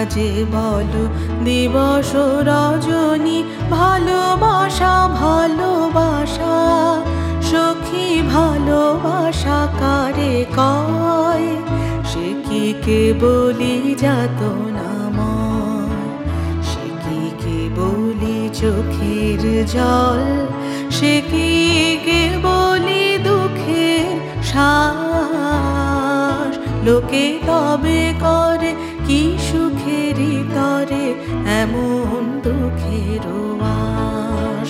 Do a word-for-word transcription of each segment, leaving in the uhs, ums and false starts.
যে বলো দিবস রজনী, ভালোবাসা ভালোবাসা সখী ভালোবাসা কারে কয়? সে কি কেবলি যাতনাময়, সে কি কেবলি চোখের জল, সে কি কেবলি দুঃখের শ্বাস? লোকে তবে করে কি সুখেরই তরে এমন দুঃখের বাস।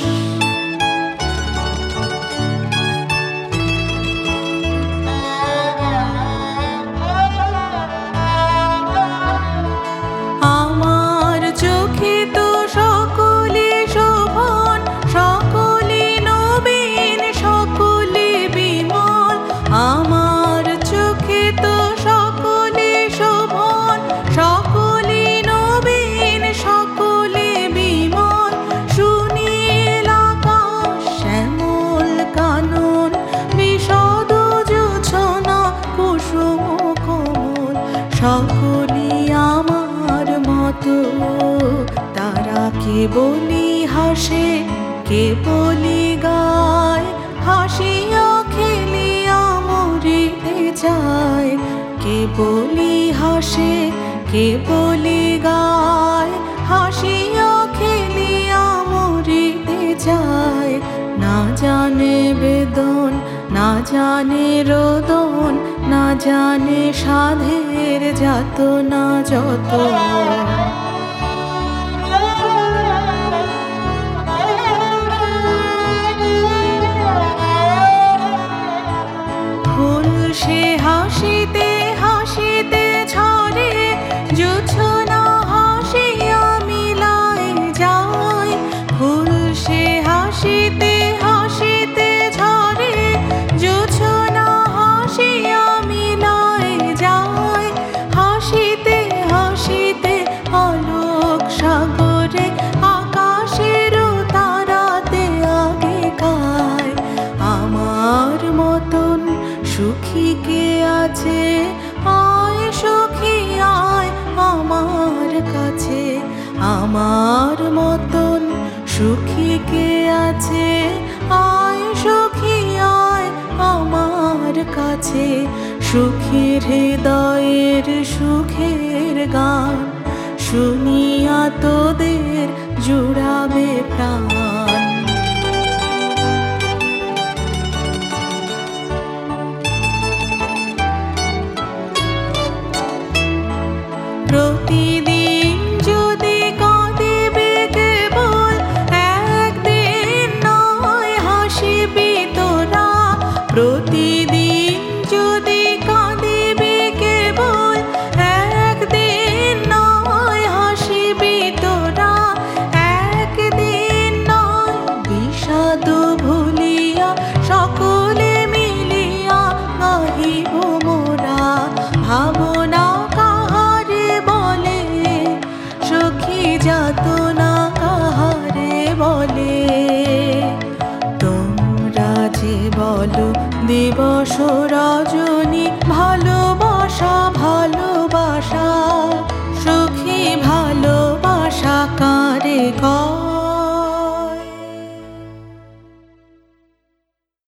আমার চোখে তো সকলে শোভন, সকলে নবীন, সকলে বিমল। আমার চোখে তো সকলে শোভন, সকলে নবীন, সকলে বিমল। সুনীল আকাশ, শ্যামল কানন, বিশদ জোছনা, কুসুম কোমল। সকলে আমার মতো, তারা কেবলি হাসে, কেবলি গায়, হাসিয়া খেলিয়া মরিতে চায়। কেবলি হাসে, কেবলি গায়, হাসিয়া খেলিয়া মরিতে চায়। না জানে বেদন, না জানে রোদন, না জানে সাধের যাতনা যত। ফুল সে হাসিতে হাসিতে ঝরে, জোছনা হাসিয়া মিলায় যায়। ফুল সে হাসিতে হাসিতে ঝরে, জোছনা হাসিয়া মিলায় যায়। হাসিতে হাসিতে আলোক সাগরে, আকাশের তারাতে আগে গায়। আমার মতন সুখী কে আছে? আয় সখী আয় আমার কাছে। আমার মতন সুখী কে আছে? আয় সখী আয় আমার কাছে। সুখী হৃদয়ের সুখের গান শুনিয়া তোদের জুড়াবে প্রাণ। প্রতিদিন যদি কাঁদিবে কেবল, একদিন নয় হাসিবি তোরা। প্রতিদিন যদি কাঁদিবে কেবল, একদিন নয় হাসিবি তোরা। একদিন নয় বিষাদ ভুলিয়া সকলে মিলিয়া গাহিব মোরা। ভাবনা যাতনা কাহারে বলে? তোমরা যে বলো দিবস রজনী, ভালোবাসা ভালোবাসা সখী ভালোবাসা কারে কয়?